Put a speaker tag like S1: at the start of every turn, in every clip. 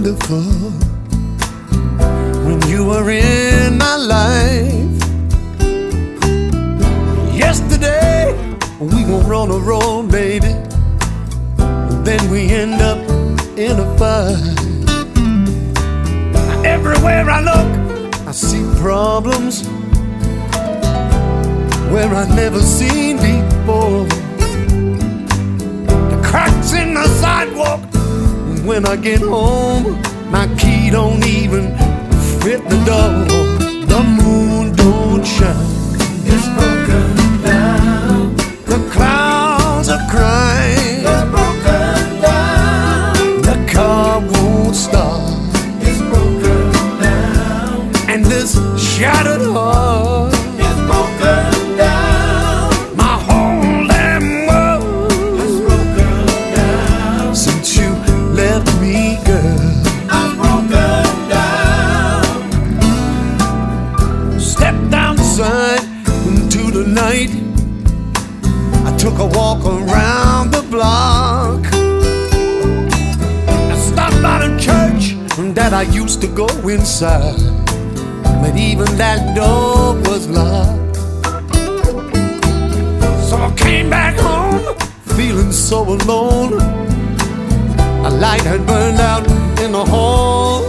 S1: wonderful when you were in my life. Yesterday, we gon' run a road, baby, and then we end up in a fight. Everywhere I look, I see problems where I never seen before. The cracks in the sidewalk. When I get home, my key don't even fit the door. The moon don't shine,
S2: it's broken down.
S1: the clouds are crying,
S2: It's broken down.
S1: the car won't start,
S2: It's broken down.
S1: and this shattered heart,
S2: It's broken down.
S1: my whole damn world,
S2: It's broken down.
S1: since you left me, girl.
S2: I'm broken down.
S1: Stepped outside into the night. I took a walk around the block. I stopped by the church that I used to go inside, but even that door was locked. So I came back home, feeling so alone. A light had burned out in the hall.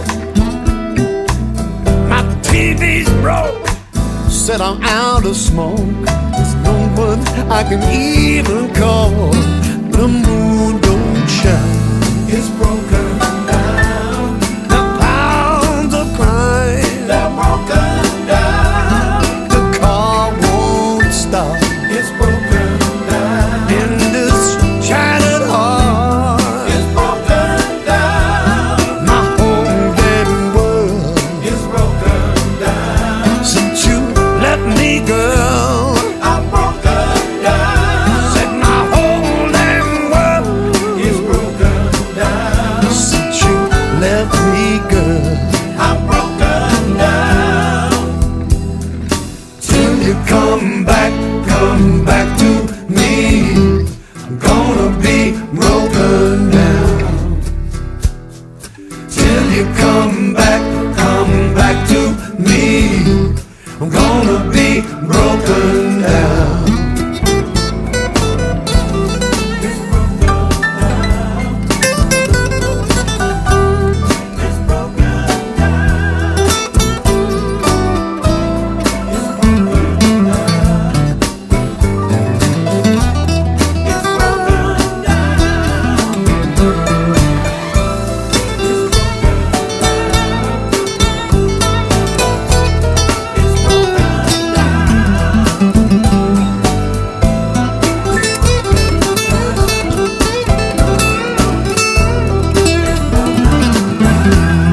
S1: My TV's broke, said I'm out of smoke. There's no one I can even call. The moon don't shine,
S2: It's broken down.
S1: the clouds are crying,
S2: They're broken down.
S1: the car won't stop,
S2: It's broken down.
S1: in this shattered heart,
S2: It's broken down.
S1: my whole damn world,
S2: It's broken down.
S1: since you left me, girl.
S2: I'm broken down.
S1: Said my whole damn world,
S2: It's broken down.
S1: since you left me, girl.
S2: I'm broken down.
S1: Till you come back to me. I'm gonna be broken down. Till you come back to me. I'm gonna be broken down.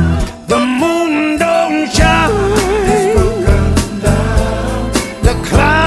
S1: The moon don't shine, the clouds